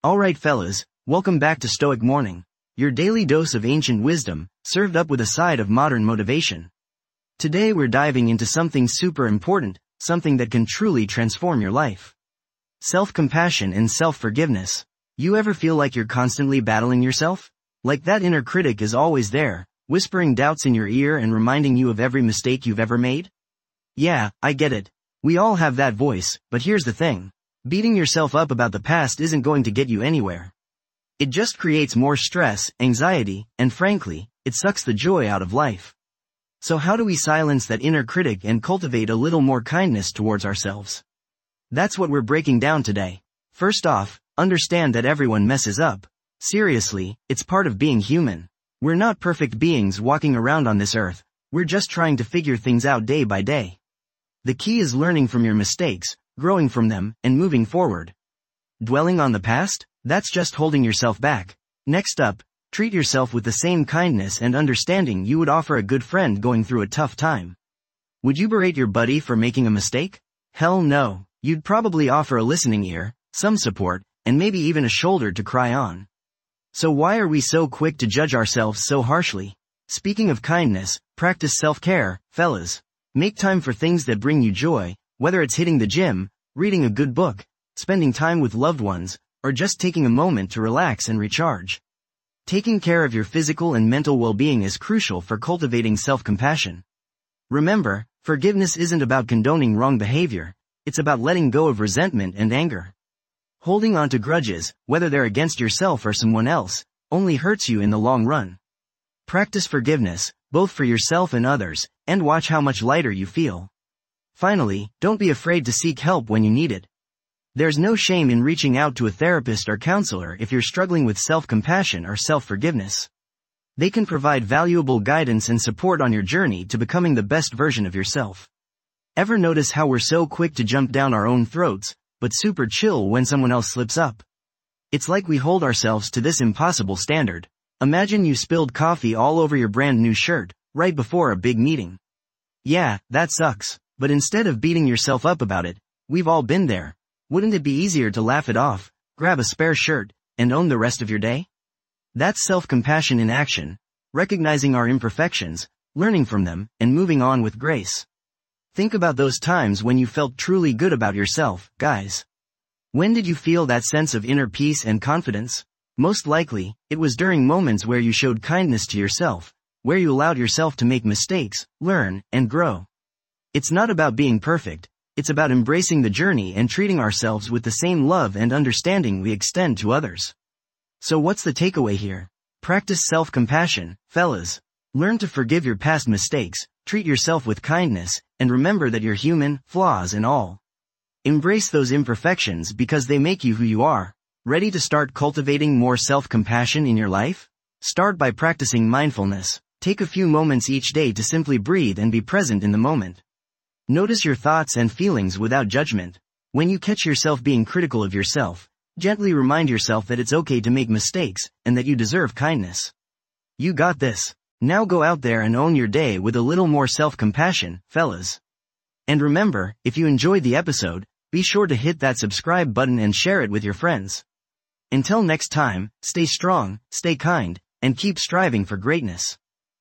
Alright fellas, welcome back to Stoic Morning, your daily dose of ancient wisdom, served up with a side of modern motivation. Today we're diving into something super important, something that can truly transform your life. Self-compassion and self-forgiveness. You ever feel like you're constantly battling yourself? Like that inner critic is always there, whispering doubts in your ear and reminding you of every mistake you've ever made? Yeah, I get it. We all have that voice, but here's the thing. Beating yourself up about the past isn't going to get you anywhere. It just creates more stress, anxiety, and frankly, it sucks the joy out of life. So how do we silence that inner critic and cultivate a little more kindness towards ourselves? That's what we're breaking down today. First off, understand that everyone messes up. Seriously, it's part of being human. We're not perfect beings walking around on this earth. We're just trying to figure things out day by day. The key is learning from your mistakes, growing from them, and moving forward. Dwelling on the past? That's just holding yourself back. Next up, treat yourself with the same kindness and understanding you would offer a good friend going through a tough time. Would you berate your buddy for making a mistake? Hell no. You'd probably offer a listening ear, some support, and maybe even a shoulder to cry on. So why are we so quick to judge ourselves so harshly? Speaking of kindness, practice self-care, fellas. Make time for things that bring you joy, whether it's hitting the gym, reading a good book, spending time with loved ones, or just taking a moment to relax and recharge. Taking care of your physical and mental well-being is crucial for cultivating self-compassion. Remember, forgiveness isn't about condoning wrong behavior, it's about letting go of resentment and anger. Holding on to grudges, whether they're against yourself or someone else, only hurts you in the long run. Practice forgiveness, both for yourself and others, and watch how much lighter you feel. Finally, don't be afraid to seek help when you need it. There's no shame in reaching out to a therapist or counselor if you're struggling with self-compassion or self-forgiveness. They can provide valuable guidance and support on your journey to becoming the best version of yourself. Ever notice how we're so quick to jump down our own throats, but super chill when someone else slips up? It's like we hold ourselves to this impossible standard. Imagine you spilled coffee all over your brand new shirt, right before a big meeting. Yeah, that sucks. But instead of beating yourself up about it, we've all been there. Wouldn't it be easier to laugh it off, grab a spare shirt, and own the rest of your day? That's self-compassion in action, recognizing our imperfections, learning from them, and moving on with grace. Think about those times when you felt truly good about yourself, guys. When did you feel that sense of inner peace and confidence? Most likely, it was during moments where you showed kindness to yourself, where you allowed yourself to make mistakes, learn, and grow. It's not about being perfect, it's about embracing the journey and treating ourselves with the same love and understanding we extend to others. So what's the takeaway here? Practice self-compassion, fellas. Learn to forgive your past mistakes, treat yourself with kindness, and remember that you're human, flaws and all. Embrace those imperfections because they make you who you are. Ready to start cultivating more self-compassion in your life? Start by practicing mindfulness. Take a few moments each day to simply breathe and be present in the moment. Notice your thoughts and feelings without judgment. When you catch yourself being critical of yourself, gently remind yourself that it's okay to make mistakes and that you deserve kindness. You got this. Now go out there and own your day with a little more self-compassion, fellas. And remember, if you enjoyed the episode, be sure to hit that subscribe button and share it with your friends. Until next time, stay strong, stay kind, and keep striving for greatness.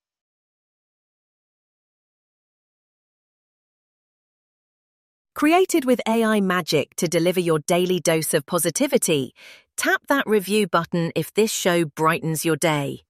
Created with AI magic to deliver your daily dose of positivity, tap that review button if this show brightens your day.